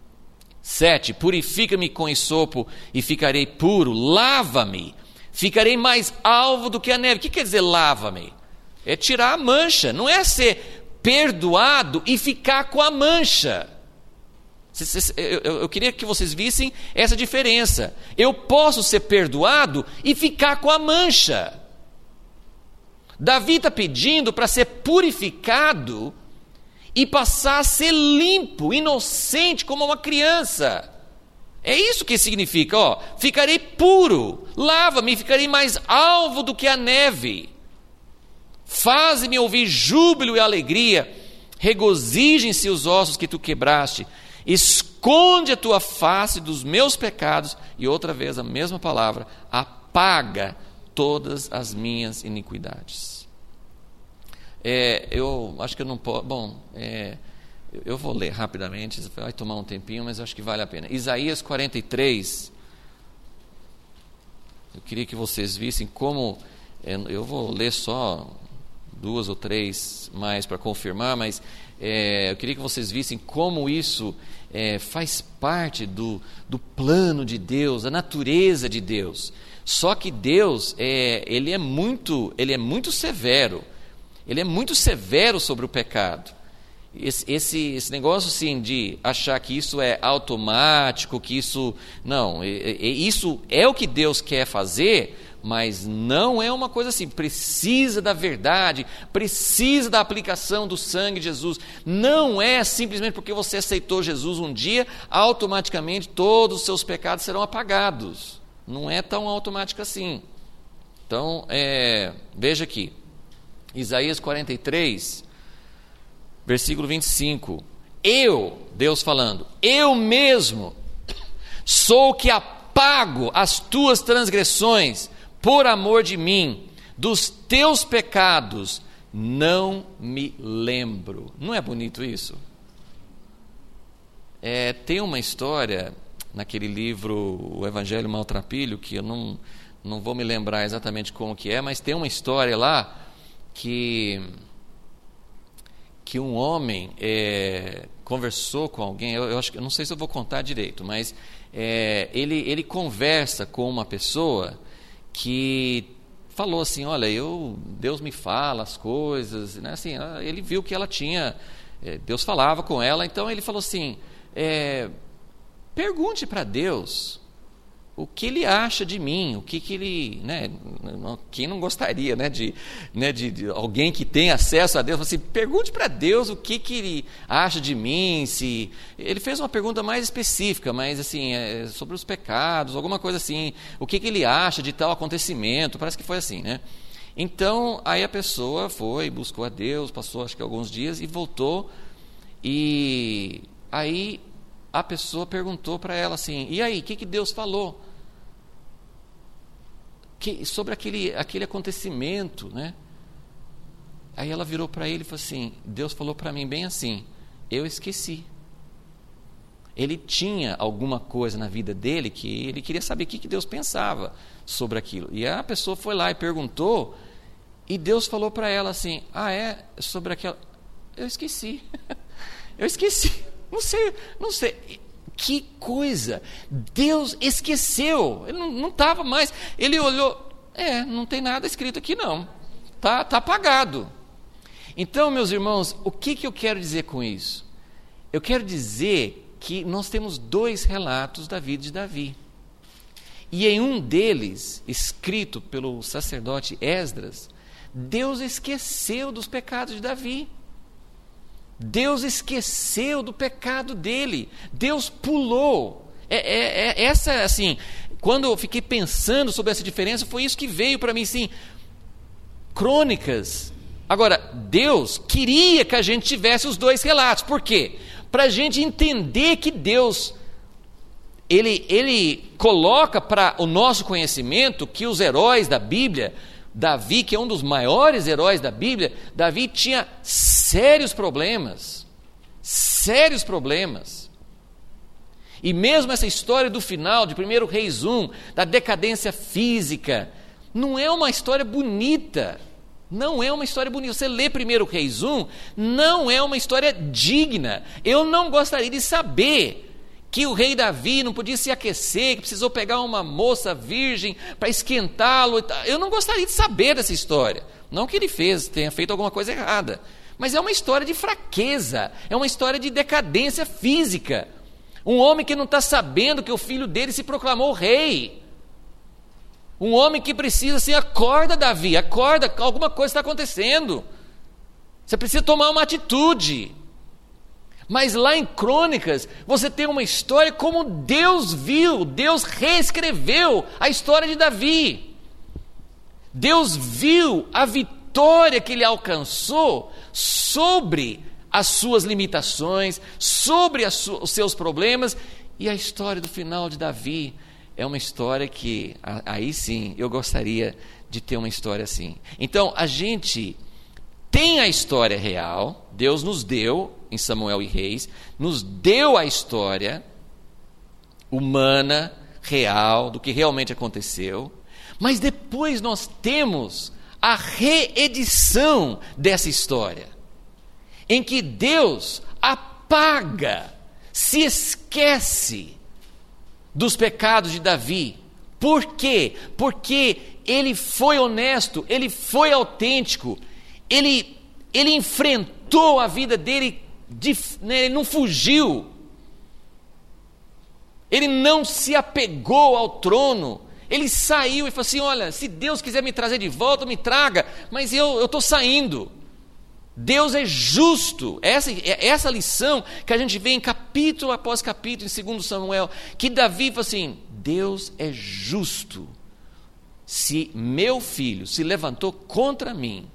7, purifica-me com esopo e ficarei puro. Lava-me, ficarei mais alvo do que a neve. O que quer dizer lava-me? É tirar a mancha, não é ser perdoado e ficar com a mancha. Eu queria que vocês vissem essa diferença. Eu posso ser perdoado e ficar com a mancha. Davi está pedindo para ser purificado e passar a ser limpo, inocente como uma criança. É isso que significa, ficarei puro, lava-me, ficarei mais alvo do que a neve. Faze-me ouvir júbilo e alegria, regozijem-se os ossos que tu quebraste, esconde a tua face dos meus pecados, e outra vez a mesma palavra, apaga todas as minhas iniquidades. Eu acho que eu não posso, eu vou ler rapidamente, vai tomar um tempinho, mas eu acho que vale a pena. Isaías 43, eu queria que vocês vissem como, eu vou ler só 2 ou 3 mais para confirmar, mas eu queria que vocês vissem como isso faz parte do plano de Deus, da natureza de Deus. Só que Deus, ele é muito severo. Ele é muito severo sobre o pecado. Esse negócio assim de achar que isso é automático, que isso... Não, isso é o que Deus quer fazer, mas não é uma coisa assim, precisa da verdade, precisa da aplicação do sangue de Jesus. Não é simplesmente porque você aceitou Jesus um dia, automaticamente todos os seus pecados serão apagados. Não é tão automático assim. Então, veja aqui, Isaías 43, versículo 25. Deus falando, eu mesmo sou o que apago as tuas transgressões, por amor de mim, dos teus pecados não me lembro. Não é bonito isso? Tem uma história naquele livro, O Evangelho Maltrapilho, que eu não vou me lembrar exatamente como que é, mas tem uma história lá que um homem conversou com alguém, eu não sei se eu vou contar direito, mas ele conversa com uma pessoa que falou assim, olha, Deus me fala as coisas, né? Assim, ele viu que ela tinha, Deus falava com ela, então ele falou assim, pergunte para Deus o que ele acha de mim, o que ele, né, quem não gostaria, né, de alguém que tem acesso a Deus, assim, pergunte para Deus o que ele acha de mim, se ele fez uma pergunta mais específica, mas assim, sobre os pecados, alguma coisa assim, o que ele acha de tal acontecimento, parece que foi assim, né? Então, aí a pessoa foi, buscou a Deus, passou acho que alguns dias e voltou, e aí a pessoa perguntou para ela assim, e aí, o que Deus falou? Sobre aquele acontecimento, né? Aí ela virou para ele e falou assim, Deus falou para mim bem assim, eu esqueci. Ele tinha alguma coisa na vida dele que ele queria saber o que Deus pensava sobre aquilo. E a pessoa foi lá e perguntou, e Deus falou para ela assim, sobre aquela... Eu esqueci. Eu esqueci. Não sei. Que coisa! Deus esqueceu. Ele não estava mais. Ele olhou, não tem nada escrito aqui não. Tá apagado. Então, meus irmãos, o que eu quero dizer com isso? Eu quero dizer que nós temos 2 relatos da vida de Davi. E em um deles, escrito pelo sacerdote Esdras, Deus esqueceu dos pecados de Davi. Deus esqueceu do pecado dele. Deus pulou. Essa, assim, quando eu fiquei pensando sobre essa diferença, foi isso que veio para mim, assim, Crônicas. Agora, Deus queria que a gente tivesse os 2 relatos. Por quê? Para a gente entender que Deus, Ele coloca para o nosso conhecimento que os heróis da Bíblia, Davi, que é um dos maiores heróis da Bíblia, Davi tinha sérios problemas. E mesmo essa história do final, de 1 Reis 1, da decadência física, não é uma história bonita. Não é uma história bonita. Você lê 1 Reis 1, não é uma história digna. Eu não gostaria de saber que o rei Davi não podia se aquecer, que precisou pegar uma moça virgem para esquentá-lo. Eu não gostaria de saber dessa história. Não que ele tenha feito alguma coisa errada, mas é uma história de fraqueza, é uma história de decadência física. Um homem que não está sabendo que o filho dele se proclamou rei. Um homem que precisa assim, acorda Davi, acorda, alguma coisa está acontecendo. Você precisa tomar uma atitude. Mas lá em Crônicas, você tem uma história como Deus viu, Deus reescreveu a história de Davi. Deus viu a vitória que ele alcançou sobre as suas limitações, sobre os seus problemas, e a história do final de Davi é uma história que, aí sim, eu gostaria de ter uma história assim. Então, a gente tem a história real, Deus nos deu, em Samuel e Reis, nos deu a história humana, real, do que realmente aconteceu, mas depois nós temos a reedição dessa história, em que Deus apaga, se esquece dos pecados de Davi. Por quê? Porque ele foi honesto, ele foi autêntico, ele enfrentou a vida dele, ele não fugiu, ele não se apegou ao trono, ele saiu e falou assim, olha, se Deus quiser me trazer de volta, me traga, mas eu estou saindo. Deus é justo. Essa lição que a gente vê em capítulo após capítulo em 2 Samuel, que Davi fala assim, Deus é justo. Se meu filho se levantou contra mim,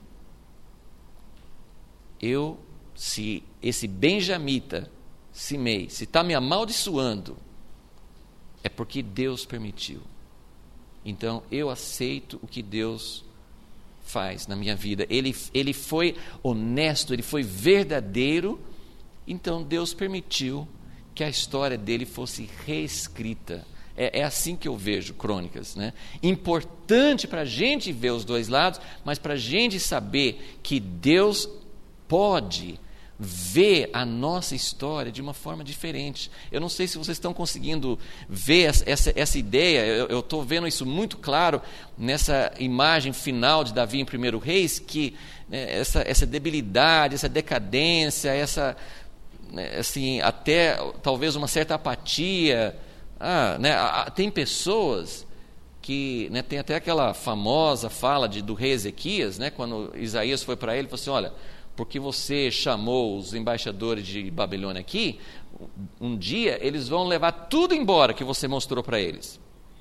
se esse benjamita, Simei, se está me amaldiçoando, é porque Deus permitiu. Então eu aceito o que Deus faz na minha vida. Ele foi honesto, ele foi verdadeiro, então Deus permitiu que a história dele fosse reescrita. É assim que eu vejo Crônicas, né? Importante para a gente ver os 2 lados, mas para a gente saber que Deus pode ver a nossa história de uma forma diferente. Eu não sei se vocês estão conseguindo ver essa ideia. Eu estou vendo isso muito claro nessa imagem final de Davi em 1 Reis, que essa debilidade, essa decadência, assim, até talvez uma certa apatia, Tem pessoas que, né, tem até aquela famosa fala do rei Ezequias, né, quando Isaías foi para ele e falou assim: olha, porque você chamou os embaixadores de Babilônia aqui, um dia eles vão levar tudo embora que você mostrou para eles.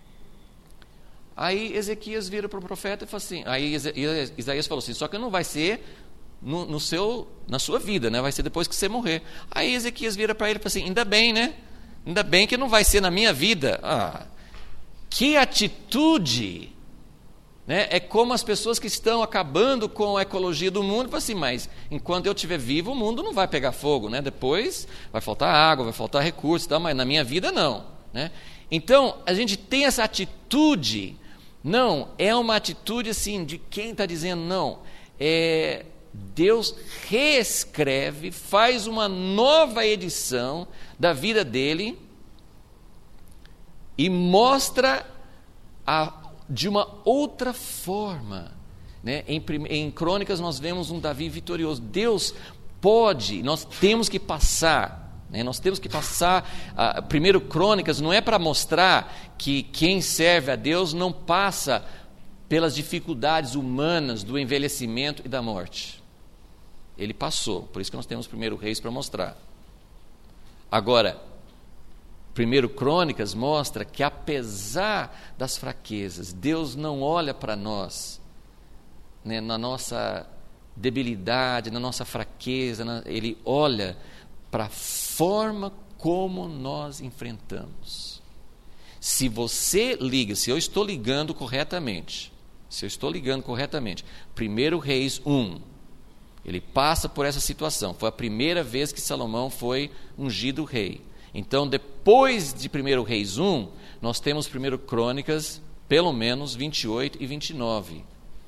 Aí Ezequias vira para o profeta e fala assim, aí Isaías falou assim: só que não vai ser na sua vida, né? Vai ser depois que você morrer. Aí Ezequias vira para ele e fala assim: ainda bem, né? Ainda bem que não vai ser na minha vida. Que atitude, né? É como as pessoas que estão acabando com a ecologia do mundo, falam assim: mas enquanto eu estiver vivo, o mundo não vai pegar fogo, né? Depois vai faltar água, vai faltar recursos, tá? Mas na minha vida não, né? Então a gente tem essa atitude. Não, é uma atitude assim de quem está dizendo não. Deus reescreve, faz uma nova edição da vida dele e mostra de uma outra forma, né? Em Crônicas nós vemos um Davi vitorioso. Deus pode, nós temos que passar. Nós temos que passar. Primeiro Crônicas não é para mostrar que quem serve a Deus não passa pelas dificuldades humanas do envelhecimento e da morte. Ele passou, por isso que nós temos primeiro Reis para mostrar. Agora, primeiro Crônicas mostra que apesar das fraquezas, Deus não olha para nós, né, na nossa debilidade, na nossa fraqueza, Ele olha para a forma como nós enfrentamos. Se você liga, se eu estou ligando corretamente, 1 Reis 1, ele passa por essa situação. Foi a primeira vez que Salomão foi ungido rei. Então, depois de 1 Reis 1, nós temos 1 Crônicas, pelo menos 28 e 29.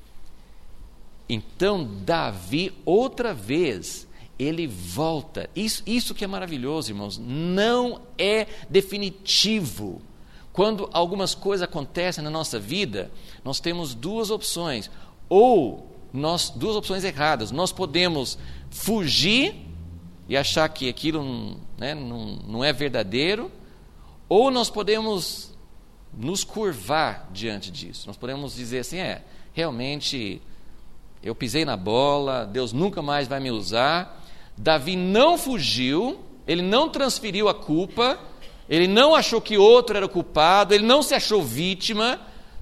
Então, Davi, outra vez, ele volta. Isso que é maravilhoso, irmãos. Não é definitivo. Quando algumas coisas acontecem na nossa vida, nós temos duas opções. Duas opções erradas. Nós podemos fugir e achar que aquilo, né, não é verdadeiro, ou nós podemos nos curvar diante disso. Nós podemos dizer assim: realmente eu pisei na bola, Deus nunca mais vai me usar. Davi não fugiu, ele não transferiu a culpa, ele não achou que outro era o culpado, ele não se achou vítima,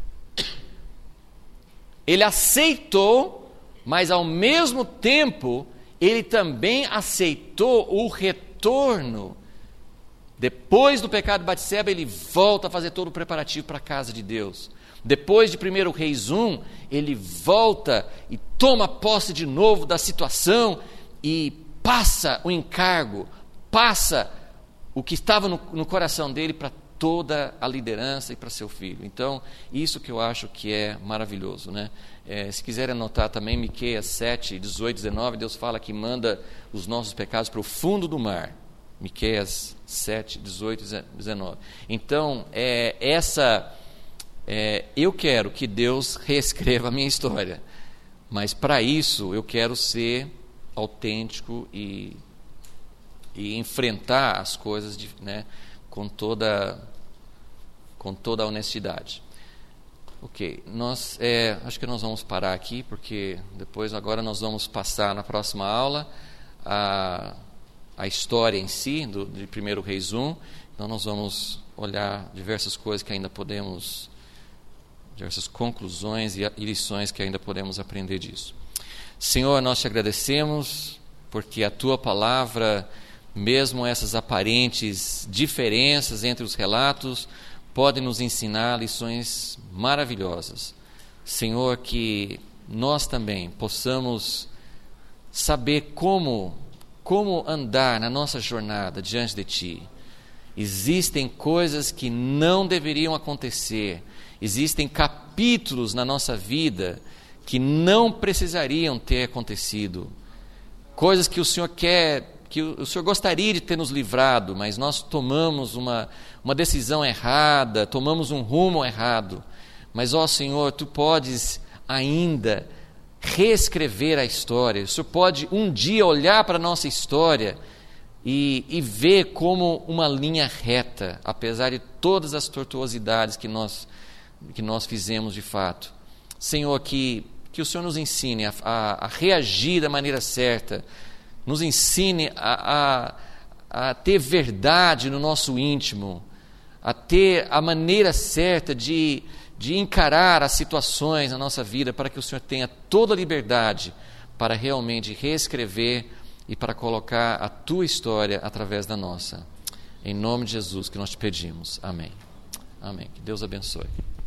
ele aceitou, mas ao mesmo tempo ele também aceitou o retorno. Depois do pecado de Batseba, ele volta a fazer todo o preparativo para a casa de Deus. Depois de 1 Reis 1, ele volta e toma posse de novo da situação e passa o encargo, passa o que estava no coração dele para toda a liderança e para seu filho. Então, isso que eu acho que é maravilhoso, né? Se quiserem anotar também, Miqueias 7, 18, 19, Deus fala que manda os nossos pecados para o fundo do mar. Miqueias 7, 18 e 19. Então, eu quero que Deus reescreva a minha história, mas para isso eu quero ser autêntico e enfrentar as coisas, né, com toda a honestidade. Ok, acho que nós vamos parar aqui, porque agora nós vamos passar na próxima aula a história em si, de 1 Reis 1. Então nós vamos olhar diversas coisas que ainda podemos, diversas conclusões e lições que ainda podemos aprender disso. Senhor, nós te agradecemos, porque a tua palavra, mesmo essas aparentes diferenças entre os relatos, pode nos ensinar lições maravilhosas. Senhor, que nós também possamos saber como andar na nossa jornada diante de Ti. Existem coisas que não deveriam acontecer, existem capítulos na nossa vida que não precisariam ter acontecido, coisas que o Senhor quer, que o Senhor gostaria de ter nos livrado, mas nós tomamos uma decisão errada, tomamos um rumo errado. Mas, ó Senhor, Tu podes ainda reescrever a história. O Senhor pode um dia olhar para a nossa história e ver como uma linha reta, apesar de todas as tortuosidades que nós fizemos de fato. Senhor, que o Senhor nos ensine a reagir da maneira certa, nos ensine a ter verdade no nosso íntimo, a ter a maneira certa de encarar as situações na nossa vida, para que o Senhor tenha toda a liberdade para realmente reescrever e para colocar a Tua história através da nossa. Em nome de Jesus que nós te pedimos. Amém. Amém. Que Deus abençoe.